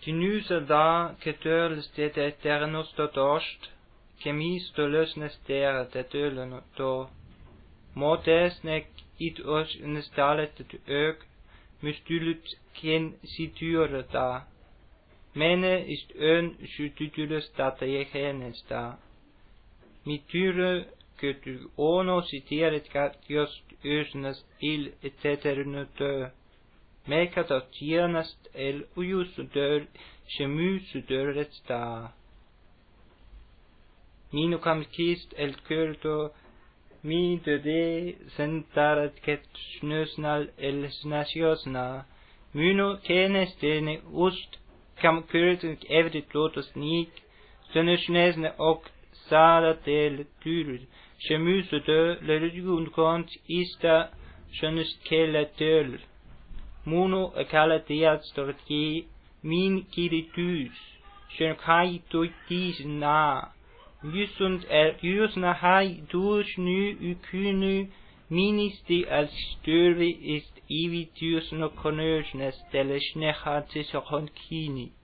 Dinusa da ketörles det eternos dost, kemis dolösnes der tölen do. Modesnek it os nestalet ök, mystylut ken sityre da. Mene ist sytytylös data jehenes da. Mityre kötü ono sitieret just ösnes il etc. Meka dat tiernast el ujusudör, shemysudör da. Minu kam kist el körto, mi de sentarat ket snösnal el snasiosna. Minu kenes dene ust, kam körto evrit lotus nik, snösnesne ok sara del tyr, shemysudör lerjun kont ista schönest kelle töl. Muno akala diat storki min kiritus, schön kai durch dies na. Jusund jusna hai durch nu ukunu ministi als störvi ist ivitus no konösnes delle schnechatis kini.